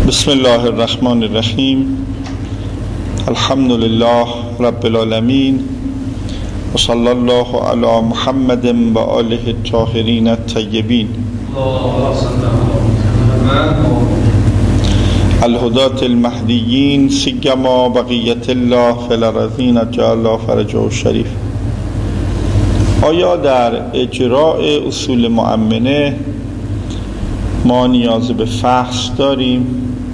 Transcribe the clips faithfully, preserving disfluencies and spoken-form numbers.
بسم الله الرحمن الرحیم. الحمد لله رب العالمین و صلی الله علی محمد و آله الطاهرین الطیبین الهداة المهدیین سیما بقیت الله فی الارضین جعل فرجه الشریف. آیا در اجراء اصول مؤمنه ما نیاز به فحص داریم؟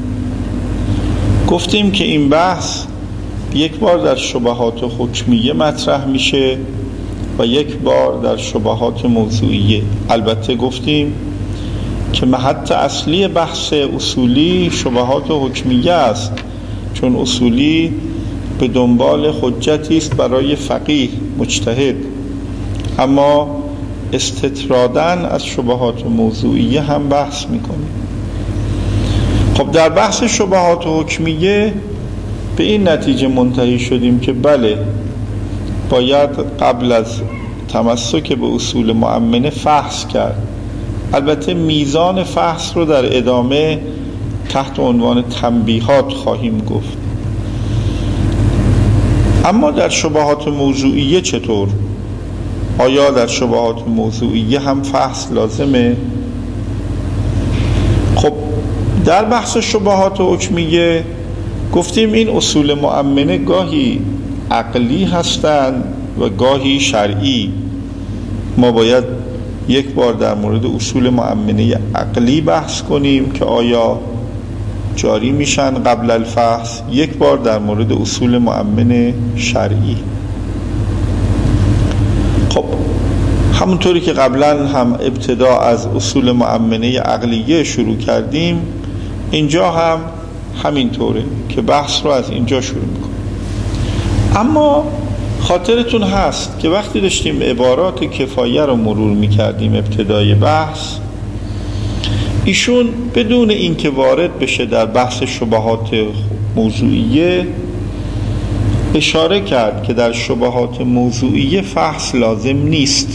گفتیم که این بحث یک بار در شبهات حکمیه مطرح میشه و یک بار در شبهات موضوعیه. البته گفتیم که محط اصلی بحث اصولی شبهات حکمیه است، چون اصولی به دنبال حجتی است برای فقیه مجتهد، اما استطرادن از شبهات موضوعیه هم بحث میکنیم. خب در بحث شبهات حکمیه به این نتیجه منتهی شدیم که بله، باید قبل از تمسک به اصول مؤمنه فحص کرد. البته میزان فحص رو در ادامه تحت عنوان تنبیهات خواهیم گفت. اما در شبهات موضوعیه چطور؟ آیا در شبهات موضوعیه هم فحص لازمه؟ خب در بحث شبهات حکمیه گفتیم این اصول مؤمنه گاهی عقلی هستند و گاهی شرعی. ما باید یک بار در مورد اصول مؤمنه عقلی بحث کنیم که آیا جاری میشن قبل الفحص، یک بار در مورد اصول مؤمنه شرعی. خب همونطوری که قبلا هم ابتدا از اصول مؤمنه عقلیه شروع کردیم، اینجا هم همینطوره که بحث رو از اینجا شروع میکنیم. اما خاطرتون هست که وقتی داشتیم عبارات کفایه رو مرور میکردیم ابتدای بحث، ایشون بدون اینکه وارد بشه در بحث شبهات موضوعیه اشاره کرد که در شبهات موضوعیه فحص لازم نیست.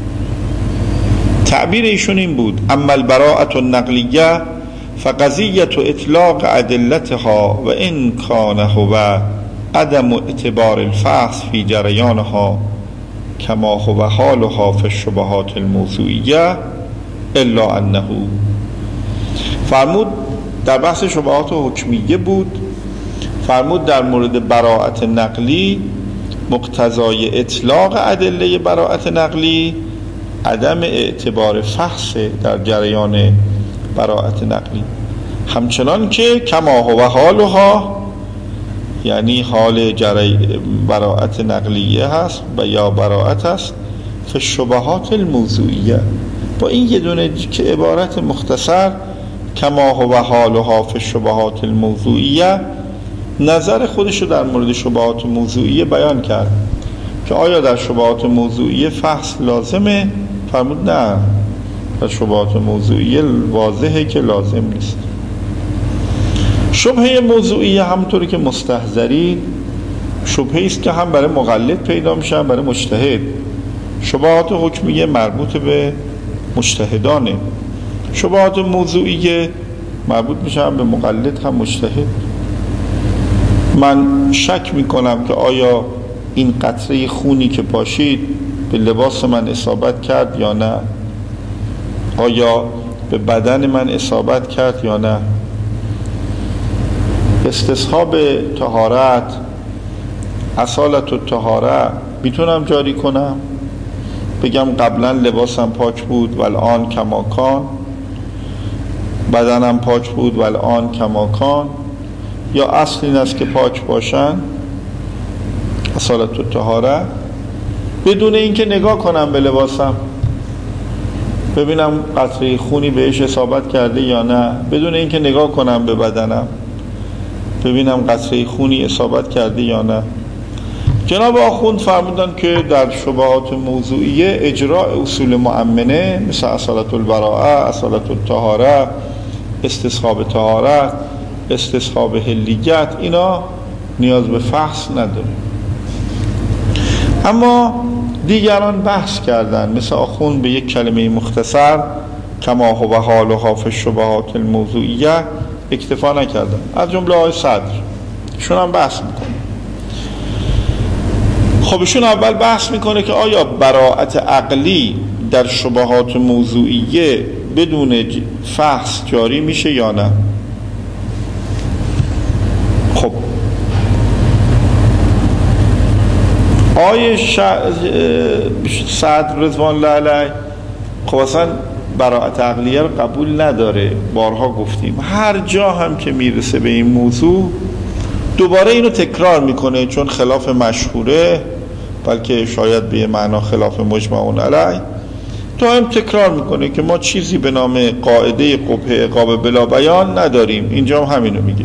تعبیر ایشون این بود: اما البراءة النقلیه فقضیة اطلاق ادلتها و ان کان هو عدم اعتبار الفحص فی جریانها کما هو حالها فی الشبهات الموضوعیه الا انه. فرمود در بحث شبهات حکمیه بود، فرمود در مورد براءت نقلی مقتضای اطلاق ادله براءت نقلی عدم اعتبار فحص در جریان براءت نقلی، همچنان که کما هو حالها، یعنی حال جری براءت نقلیه هست و یا براءت هست فی الشبهات الموضوعیه. با این یه دونه که عبارت مختصر کما هو حالها فی الشبهات الموضوعیه نظر خودشو در مورد شبهات موضوعیه بیان کرد که آیا در شبهات موضوعیه فحص لازمه؟ فرمود نه، در شبهات موضوعیه واضحه که لازم نیست. شبهه موضوعیه همونطوری که مستحضرین شبهه است که هم برای مقلد پیدا میشه هم برای مجتهد. شبهات حکمیه مربوط به مجتهدانه، شبهات موضوعیه مربوط میشه هم به مقلد هم مجتهد. من شک میکنم که آیا این قطره خونی که پاشید به لباس من اصابت کرد یا نه، آیا به بدن من اصابت کرد یا نه. استصحاب طهارت، اصالت الطهاره میتونم جاری کنم، بگم قبلا لباسم پاک بود و الان کماکان، بدنم پاک بود و الان کماکان، یا اصل این است که پاک باشن، اصالت الطهاره، بدون اینکه نگاه کنم به لباسم ببینم قطره خونی بهش اصابت کرده یا نه، بدون اینکه نگاه کنم به بدنم ببینم قطره خونی اصابت کرده یا نه. جناب آخوند فرمودن که در شبهات موضوعیه اجراء اصول مؤمنه مثل اصالت البراءه، اصالت الطهاره، استصحاب طهارت، استصحاب حلیت، اینا نیاز به فحص نداره. اما دیگران بحث کردن، مثل آخوند به یک کلمه مختصر کما هو حالها فی الشبهات الموضوعیه اکتفا نکردن، از جمله آقای صدر شون هم بحث میکنه. خب ایشون اول بحث میکنه که آیا براءت عقلی در شبهات موضوعیه بدون فحص جاری میشه یا نه؟ خب آیه صدر رضوان الله علیه خب اصلا براءت عقلیه رو قبول نداره. بارها گفتیم هر جا هم که میرسه به این موضوع دوباره اینو تکرار میکنه، چون خلاف مشهوره، بلکه شاید به معنا خلاف مجمعون علیه، دائم تکرار میکنه که ما چیزی به نام قاعده قبح عقاب بلا بیان نداریم. اینجا هم همینو میگه.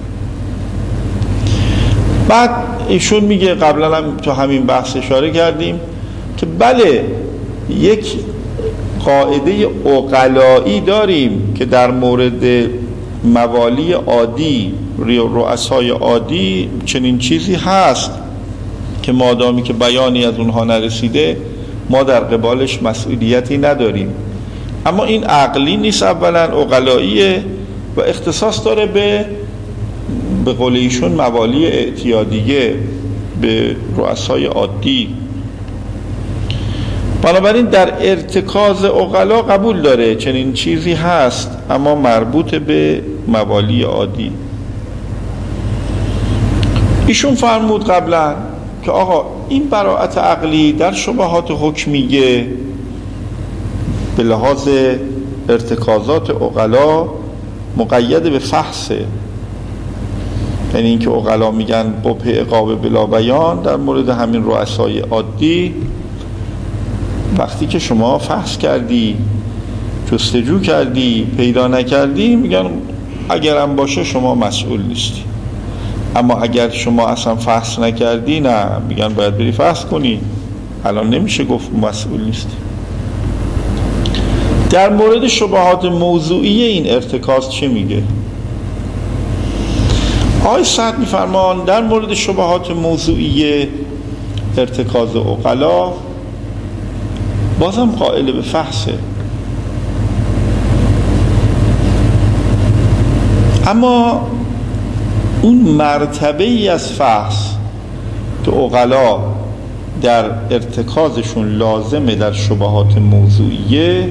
بعد ایشون میگه، قبلا هم تو همین بحث اشاره کردیم که بله یک قاعده عقلایی داریم که در مورد موالی عادی، رؤسای عادی، چنین چیزی هست که مادامی که بیانی از اونها نرسیده ما در قبالش مسئولیتی نداریم. اما این عقلی نیست، اولا عقلاییه و اختصاص داره به به قول ایشون موالی اعتیادیه، به رؤسای عادی. بنابراین در ارتکاز عقلا قبول داره چنین چیزی هست، اما مربوط به موالی عادی. ایشون فرمود قبلا که آقا این براءت عقلی در شبهات حکمیه به لحاظ ارتکازات عقلا مقید به فحصه، یعنی اینکه عقلا میگن قبح عقاب بلا بیان در مورد همین رؤسای عادی، وقتی که شما فحص کردی، جستجو کردی، پیدا نکردی، میگن اگرم باشه شما مسئول نیستی. اما اگر شما اصلا فحص نکردی، نه، میگن باید بری فحص کنی. الان نمیشه گفت مسئول نیستی. در مورد شبهات موضوعی این ارتکاز چه میگه؟ آقای سعد میفرمان در مورد شبهات موضوعی ارتکاز عقلا بازم قائل به فحصه، اما اون مرتبه ای از فحص که عقلا در ارتکازشون لازمه در شبهات موضوعیه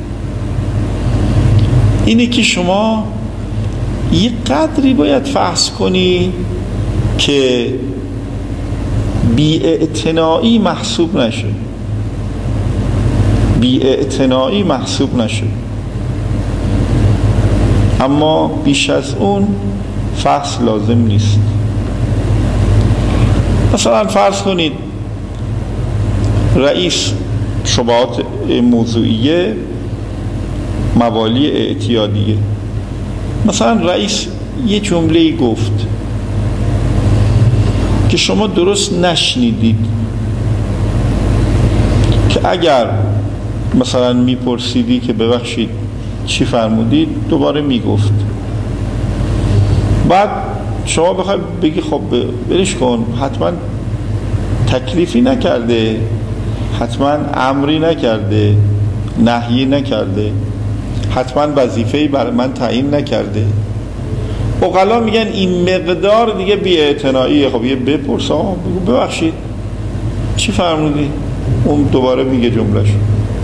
اینه که شما یه قدری باید فحص کنی که بی‌اعتنایی محسوب نشه، بی‌اعتنایی محسوب نشه، اما بیش از اون فحص لازم نیست. مثلا فرض کنید رئیس شبهات موضوعیه موالی اعتیادیه، مثلا رئیس یه جمله‌ای گفت که شما درست نشنیدید، که اگر مثلا میپرسیدی که ببخشید چی فرمودید، دوباره میگفت، بعد شما بخوای بگی خب برش کن، حتما تکلیفی نکرده، حتما امری نکرده، نهی نکرده، حتما وظیفه‌ای برای من تعیین نکرده. عقلا میگن این مقدار دیگه بی‌اعتناییه. خب یه بپرس، آقا بگو ببخشید چی فرمودی، اون دوباره میگه جمله‌شو.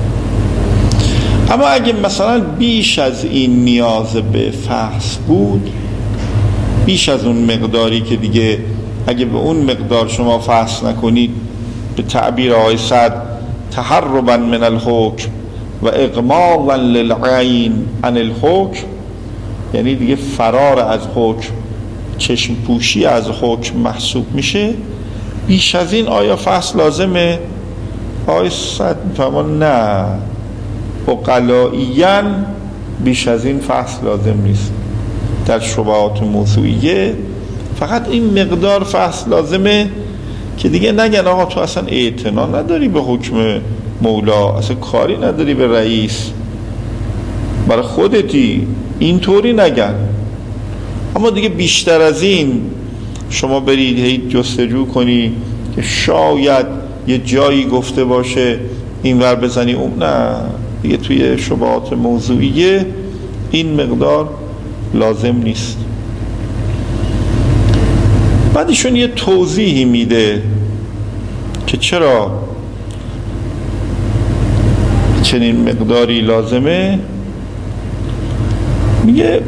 اما اگه مثلا بیش از این نیاز به فحص بود، بیش از اون مقداری که دیگه اگه به اون مقدار شما فحص نکنید، به تعبیر آقای سعد تهربا من الحکم و اغماضا للعین عن الحکم، یعنی دیگه فرار از حکم، چشم پوشی از حکم محسوب میشه، بیش از این آیا فحص لازمه؟ آقای سعد میفرمان نه، عقلائیاً بیش از این فحص لازم نیست. در شبهات موضوعیه فقط این مقدار فحص لازمه که دیگه نگن آقا تو اصلا اعتنا نداری به حکم مولا، اصلا کاری نداری به رئیس، برای خودتی، اینطوری نگن. اما دیگه بیشتر از این شما برید هی جستجو کنی که شاید یه جایی گفته باشه این ور بزنی اون، نه، دیگه توی شبهات موضوعیه این مقدار لازم نیست. بعد ایشون یه توضیحی میده که چرا چنین مقداری لازمه. میگه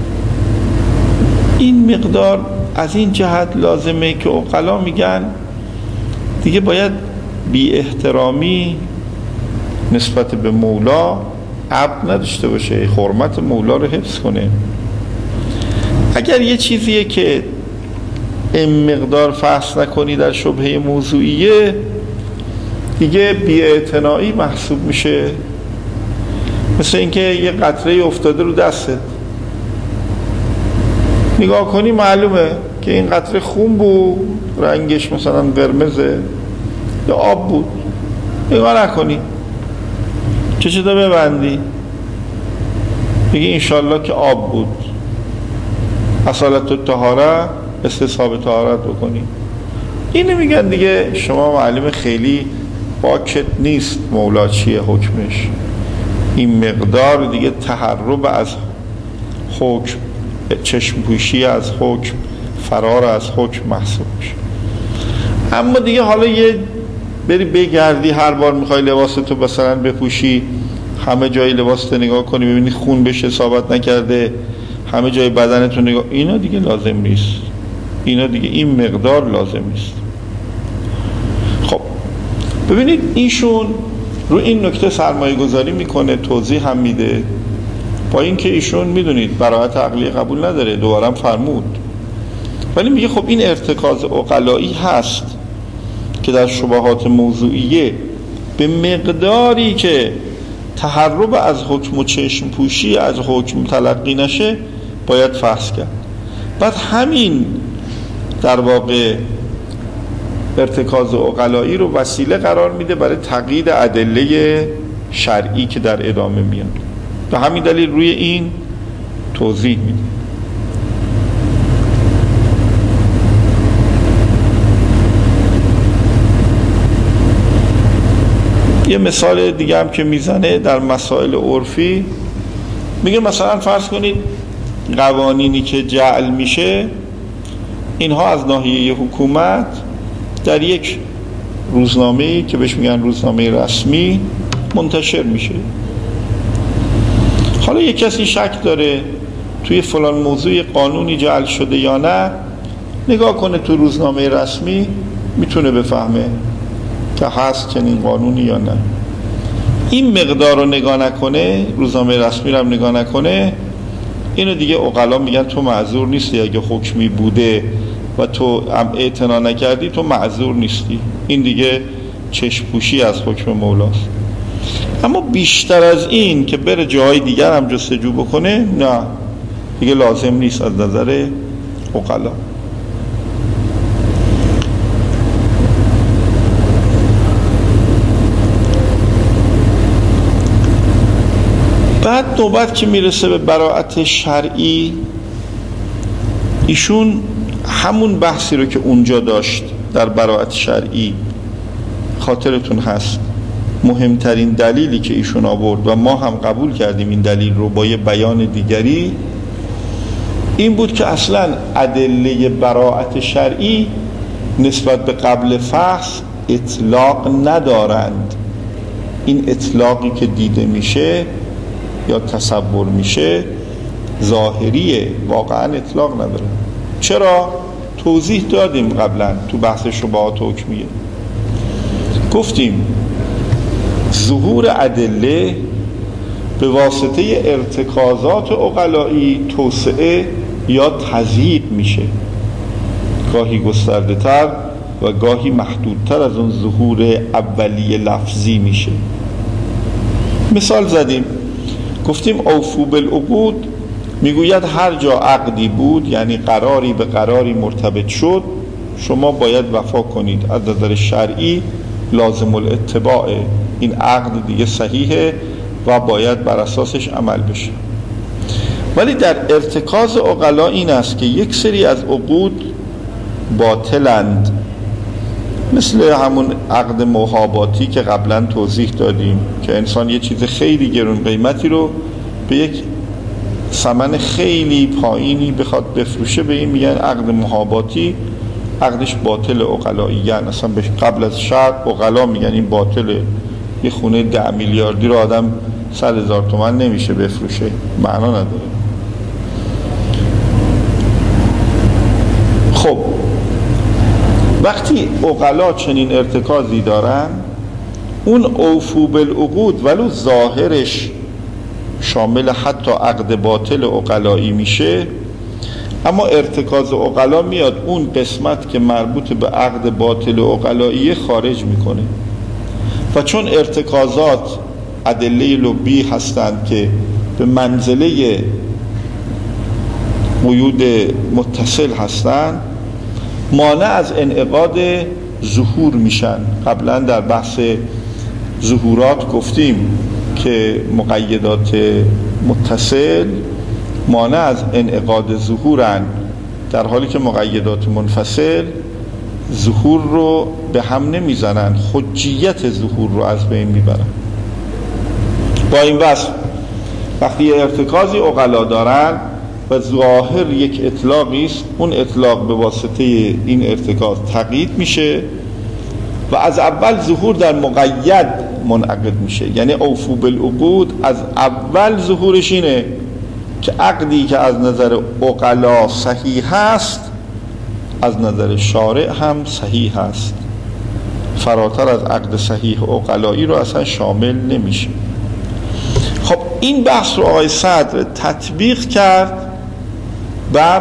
این مقدار از این جهت لازمه که عقلا میگن دیگه باید بی احترامی نسبت به مولا عبد نداشته باشه، حرمت مولا رو حفظ کنه. اگر یه چیزیه که این مقدار فحص نکنی در شبهه موضوعیه دیگه بی‌اعتنایی محسوب میشه. مثل اینکه یه قطره افتاده رو دستت، نگاه کنی معلومه که این قطره خون بود، رنگش مثلا قرمزه یا آب بود، نگاه نکنی، چشتو ببندی بگی انشالله که آب بود، اصالت الطهاره استصحاب طهارت بکنی. اینو میگن دیگه شما معلومه خیلی پاکت نیست مولا چیه حکمش. این مقدار دیگه تهرب از حکم، چشم پوشی از حکم، فرار از حکم محسوب میشه. اما دیگه حالا یه بری بگردی هر بار میخوای لباستو مثلا بپوشی، همه جای لباستو نگاه کنی ببینی خون بهش اصابت نکرده، همه جای بدنتو نگاه، اینا دیگه لازم نیست. اینا دیگه این مقدار لازم نیست. خب ببینید ایشون رو این نکته سرمایه گذاری میکنه، توضیح هم میده، با اینکه ایشون میدونید براءت عقلی قبول نداره، دوباره فرمود، ولی میگه خب این ارتکاز عقلایی هست که در شبهات موضوعیه به مقداری که تهرب از حکم و چشم پوشی از حکم تلقی نشه باید فحص کرد. بعد همین در واقع ارتکاز عقلایی رو وسیله قرار میده برای تقیید ادله شرعی که در ادامه میاد. به همین دلیل روی این توضیح میده. یه مثال دیگه هم که میزنه در مسائل عرفی، میگه مثلا فرض کنید قوانینی که جعل میشه اینها از ناحیه حکومت در یک روزنامه‌ای که بهش میگن روزنامه رسمی منتشر میشه. حالا یک کسی شک داره توی فلان موضوع قانونی جعل شده یا نه، نگاه کنه تو روزنامه رسمی میتونه بفهمه که هست چنین قانونی یا نه. این مقدار رو نگاه نکنه، روزنامه رسمی رو هم نگاه نکنه، اینو دیگه عقلا میگن تو معذور نیستی. اگه حکمی بوده و تو هم اعتنا نکردی تو معذور نیستی. این دیگه چشم پوشی از حکم مولاست. اما بیشتر از این که بره جاهای دیگر هم جستجو بکنه نه، دیگه لازم نیست از نظر عقلا. بعد نوبت که میرسه به براءت شرعی، ایشون همون بحثی رو که اونجا داشت در براءت شرعی، خاطرتون هست مهمترین دلیلی که ایشون آورد و ما هم قبول کردیم این دلیل رو با یه بیان دیگری، این بود که اصلا ادله براءت شرعی نسبت به قبل فحص اطلاق ندارند. این اطلاقی که دیده میشه یا تصور میشه ظاهریه، واقعا اطلاق نداره. چرا؟ توضیح دادیم قبلا تو بحث شبهات حکمیه، گفتیم ظهور ادله به واسطه ارتکازات عقلایی توسعه یا تضییق میشه، گاهی گسترده تر و گاهی محدودتر از اون ظهور اولیه لفظی میشه. مثال زدیم، گفتیم اوفو بالعقود میگوید هر جا عقدی بود، یعنی قراری به قراری مرتبط شد، شما باید وفا کنید. از نظر شرعی لازم الاتباع، این عقد دیگه صحیحه و باید بر اساسش عمل بشه. ولی در ارتکاز عقلا این است که یک سری از عقود باطلند، مثل همون عقد محاباتی که قبلا توضیح دادیم که انسان یه چیز خیلی گرون قیمتی رو به یک ثمن خیلی پایینی بخواد بفروشه، به این میگن عقد محاباتی، عقدش باطل عقلایی. اصلا قبل از شرط عقلا میگن این باطله. یه خونه ده میلیاردی رو آدم صد هزار تومن نمیشه بفروشه، معنا نداره. خب وقتی عقلا چنین ارتکازی دارن، اون اوفو بالعقود ولو ظاهرش شامل حتی عقد باطل عقلایی میشه، اما ارتکاز عقلا میاد اون قسمت که مربوط به عقد باطل عقلایی خارج میکنه. و چون ارتکازات ادله لبی هستند که به منزله قیود متصل هستند، مانع از انعقاد ظهور میشن. قبلا در بحث ظهورات گفتیم که مقیدات متصل مانع از انعقاد ظهورن، در حالی که مقیدات منفصل ظهور رو به هم نمیزنن، حجیت ظهور رو از بین میبرن. با این وصف وقتی ارتکازی عقلا دارن و ظاهر یک اطلاقی است، اون اطلاق به واسطه این ارتکاز تقیید میشه و از اول ظهور در مقید منعقد میشه. یعنی اوفو بالعقود از اول ظهورش اینه که عقدی که از نظر عقلا صحیح هست از نظر شارع هم صحیح هست، فراتر از عقد صحیح عقلایی رو اصلا شامل نمیشه. خب این بحث رو آقای صدر تطبیق کرد بر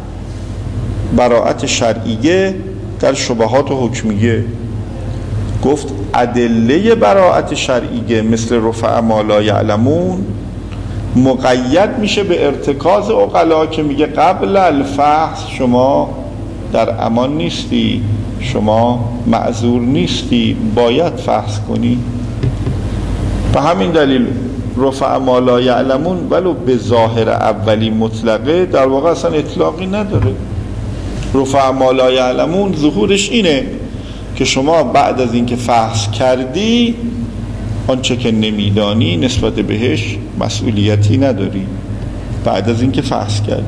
براءت شرعیه در شبهات و حکمیه. گفت ادله براءت شرعیه مثل رفع ما لا یعلمون مقید میشه به ارتکاز عقلا که میگه قبل الفحص شما در امان نیستی، شما معذور نیستی، باید فحص کنی. به همین دلیل رفع ما لا یعلمون ولو به ظاهر اولی مطلقه در واقع اصلا اطلاقی نداره. رفع ما لا یعلمون ظهورش اینه که شما بعد از اینکه فحص کردی آنچه که نمیدانی نسبت بهش مسئولیتی نداری بعد از اینکه فحص کردی.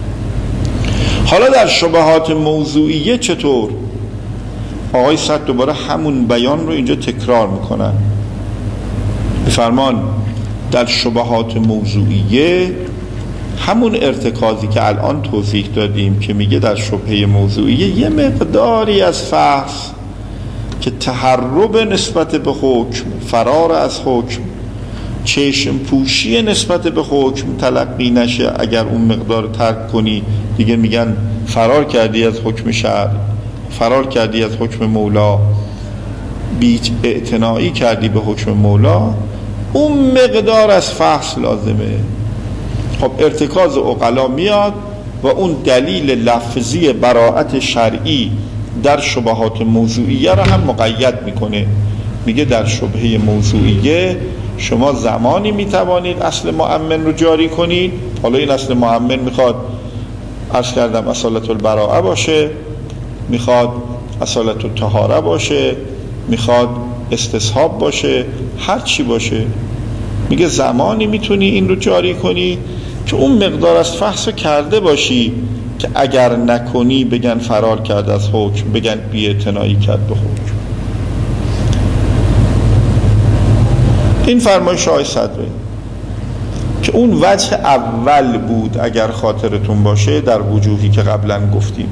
حالا در شبهات موضوعیه چطور؟ آقای صدر دوباره همون بیان رو اینجا تکرار میکنن. بفرمان در شبهات موضوعیه همون ارتکازی که الان توضیح دادیم که میگه در شبهه موضوعیه یه مقداری از فحص که تهرب نسبت به حکم، فرار از حکم، چشم پوشی نسبت به حکم تلقی نشه. اگر اون مقدار ترک کنی دیگه میگن فرار کردی از حکم شرع، فرار کردی از حکم مولا، بیت اعتنایی کردی به حکم مولا. اون مقدار از فحص لازمه. خب ارتکاز عقلا میاد و اون دلیل لفظی براءت شرعی در شبهات موضوعیه را هم مقید میکنه. میگه در شبهه موضوعیه شما زمانی میتوانید اصل مؤمن رو جاری کنید. حالا این اصل مؤمن میخواد عرض کردم اصالت البراءه باشه، میخواد اصالت الطهاره باشه، میخواد استصحاب باشه، هر چی باشه. میگه زمانی میتونی این رو جاری کنی که اون مقدار از فحص کرده باشی که اگر نکنی بگن فرار کرد از حکم، بگن بی‌اعتنایی کرد به حکم. این فرمایش آقای صدره که اون وجه اول بود اگر خاطرتون باشه در وجوهی که قبلا گفتیم.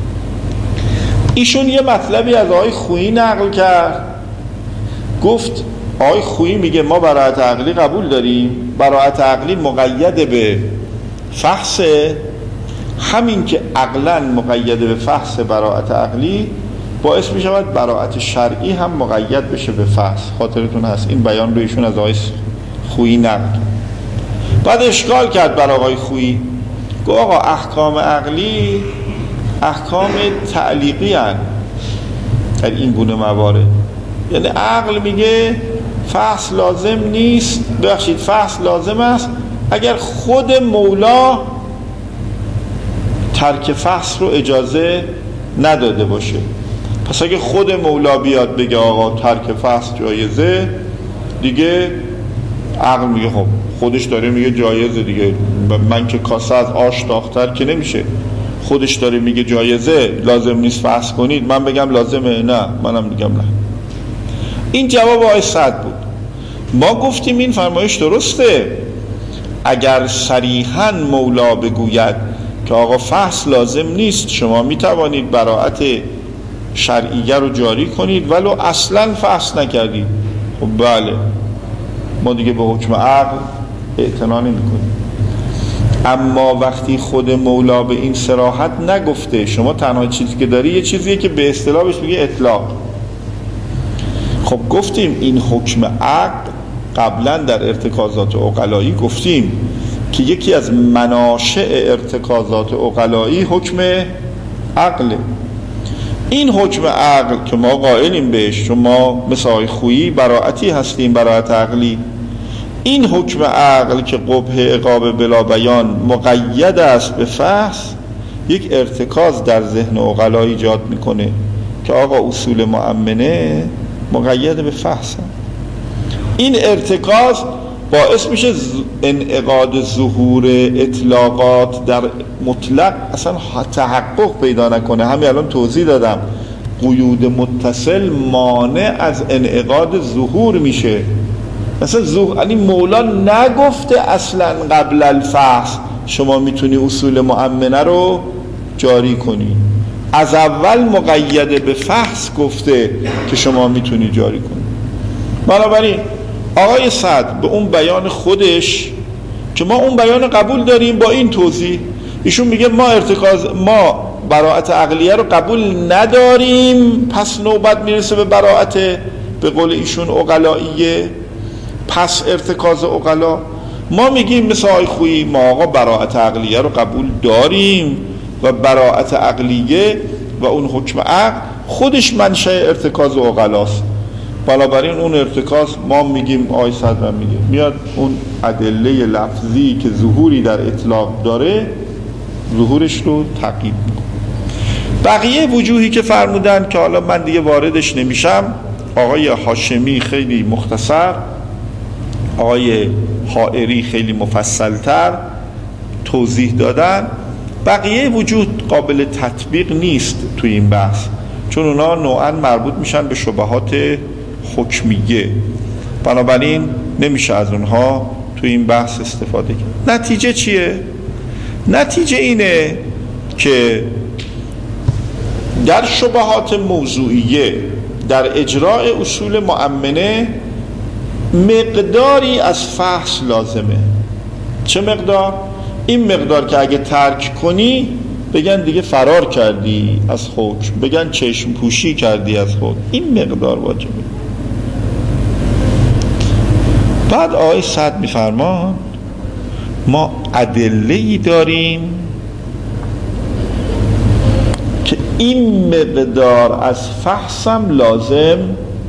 ایشون یه مطلبی از آقای خویی نقل کرد. گفت آقای خویی میگه ما براءت عقلی قبول داریم، براءت عقلی مقید به فحص، همین که عقلا مقید به فحص براءت عقلی باعث می شود براءت شرعی هم مقید بشه به فحص. خاطرتون هست این بیان رو ایشون از آقای خویی نقل. بعد اشکال کرد بر آقای خویی، گفت آقا احکام عقلی احکام تعلیقی هستند در این گونه موارد. یعنی عقل میگه فحص لازم نیست، ببخشید فحص لازم است اگر خود مولا ترک فحص رو اجازه نداده باشه. پس اگه خود مولا بیاد بگه آقا ترک فحص جایزه، دیگه عقل میگه خب خودش داره میگه جایزه دیگه، من که کاسه از آش داغ‌تر که نمیشه. خودش داره میگه جایزه، لازم نیست فحص کنید، من بگم لازمه؟ نه، منم میگم نه. این جواب آقای سعد بود. ما گفتیم این فرمایش درسته اگر صریحاً مولا بگوید که آقا فحص لازم نیست، شما میتوانید براءت شرعیه رو جاری کنید ولو اصلاً فحص نکردید، خب بله، ما دیگه به حکم عقل اعتنا نمی‌کنیم. اما وقتی خود مولا به این صراحت نگفته، شما تنها چیزی که داری یه چیزیه که به اصطلاح بهش میگه اطلاق. خب گفتیم این حکم عقل قبلا در ارتکازات عقلایی گفتیم که یکی از مناشئ ارتکازات عقلایی حکم عقله. این حکم عقل که ما قائلیم بهش، شما مثل آقای خویی براعتی هستیم، براعت عقلی، این حکم عقل که قبح عقاب بلا بیان مقید است به فحص، یک ارتکاز در ذهن عقلا ایجاد میکنه که آقا اصول مؤمنه مقید به فحص. این ارتکاز باعث میشه انعقاد ظهور اطلاقات در مطلق اصلا تحقق پیدا نکنه. همین الان توضیح دادم قیود متصل مانع از انعقاد ظهور میشه. مثلا ظهور یعنی مولا نگفته اصلا قبل الفحص شما میتونی اصول مؤمنه رو جاری کنی، از اول مقید به فحص گفته که شما میتونی جاری کنی. بنابراین آقای سعد به اون بیان خودش که ما اون بیان قبول داریم با این توضیح، ایشون میگه ما ارتکاز ما براءت عقلیه رو قبول نداریم، پس نوبت میرسه به براءت به قول ایشون عقلائیه، پس ارتکاز عقلا. ما میگیم مثل آقای خویی ما آقا براءت عقلیه رو قبول داریم و براءت عقلیه و اون حکم عقل خودش منشأ ارتکاز عقلاست. بنابراین اون ارتکاز ما میگیم آقای صدر میگه میاد اون ادله لفظی که ظهوری در اطلاق داره ظهورش رو تعقیب میکنه. بقیه وجوهی که فرمودن که حالا من دیگه واردش نمیشم، آقای هاشمی خیلی مختصر، آقای حائری خیلی مفصلتر توضیح دادن. بقیه وجود قابل تطبیق نیست توی این بحث، چون اونا نوعا مربوط میشن به شبهات حکمیه، بنابراین نمیشه از اونها توی این بحث استفاده کرد. نتیجه چیه؟ نتیجه اینه که در شبهات موضوعیه در اجراء اصول مؤمنه مقداری از فحص لازمه. چه مقدار؟ این مقدار که اگه ترک کنی بگن دیگه فرار کردی از حکم، بگن چشم پوشی کردی از حکم، این مقدار واجبه. بعد آقای سعد میفرمان ما ادله‌ای داریم که این مقدار از فحصم لازم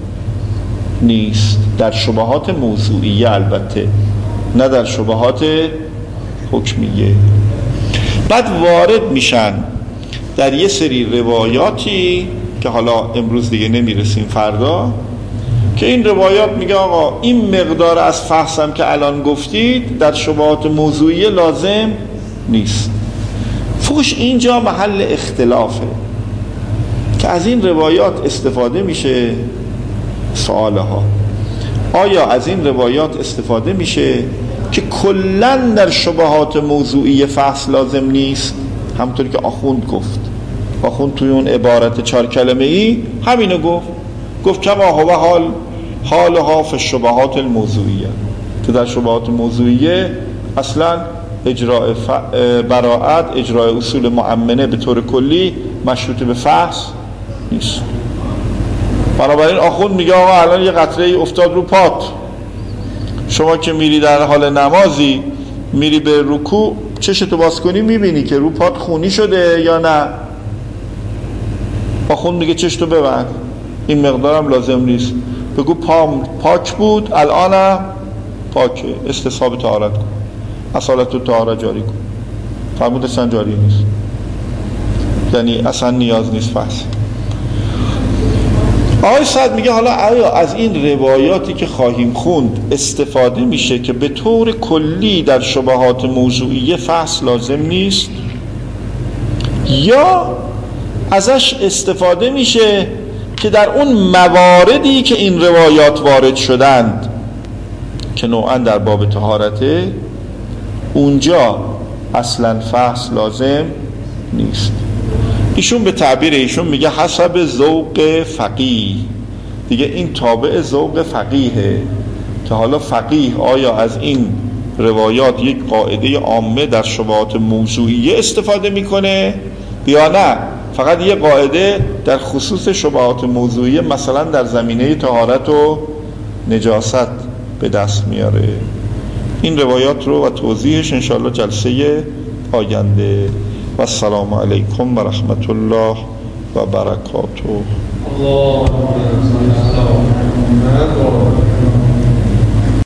نیست، در شبهات موضوعیه البته، نه در شبهات حکمیه. بعد وارد میشن در یه سری روایاتی که حالا امروز دیگه نمیرسیم فردا، که این روایات میگه آقا این مقدار از فحصم که الان گفتید در شبهات موضوعیه لازم نیست. فوش اینجا محل اختلافه که از این روایات استفاده میشه. سواله ها آیا از این روایات استفاده میشه که کلن در شبهات موضوعی فحص لازم نیست، همونطوری که آخوند گفت. آخوند توی اون عبارت چهار کلمه ای همینو گفت، گفت کما هو حال حالها فی الشبهات الموضوعیه، که در شبهات موضوعیه اصلا اجراء ف... براءت اجراء اصول مؤمنه به طور کلی مشروط به فحص نیست. بنابراین آخوند میگه آقا الان یه قطره ای افتاد رو پات، شما که میری در حال نمازی میری به رکوع چشتو باز کنی میبینی که رو پات خونی شده یا نه. آخوند میگه چشتو ببند، این مقدارم لازم نیست، بگو پام پاک بود الانم پاکه، استصحاب طهارت کن، اصالت و طهارت جاری کن. فرمود اصلا جاری نیست، یعنی اصلا نیاز نیست فحص. آقای سعد میگه حالا آیا از این روایاتی که خواهیم خوند استفاده میشه که به طور کلی در شبهات موضوعیه فحص لازم نیست، یا ازش استفاده میشه که در اون مواردی که این روایات وارد شدند که نوعا در باب طهارته اونجا اصلا فحص لازم نیست. ایشون به تعبیر ایشون میگه حسب ذوق فقیه، دیگه این تابع ذوق فقیهه که حالا فقیه آیا از این روایات یک قاعده عامه در شبهات موضوعیه استفاده میکنه یا نه فقط یک قاعده در خصوص شبهات موضوعیه مثلا در زمینه طهارت و نجاست به دست میاره. این روایات رو و توضیحش انشاءالله جلسه آینده. و السلام علیکم و رحمت الله و برکاته.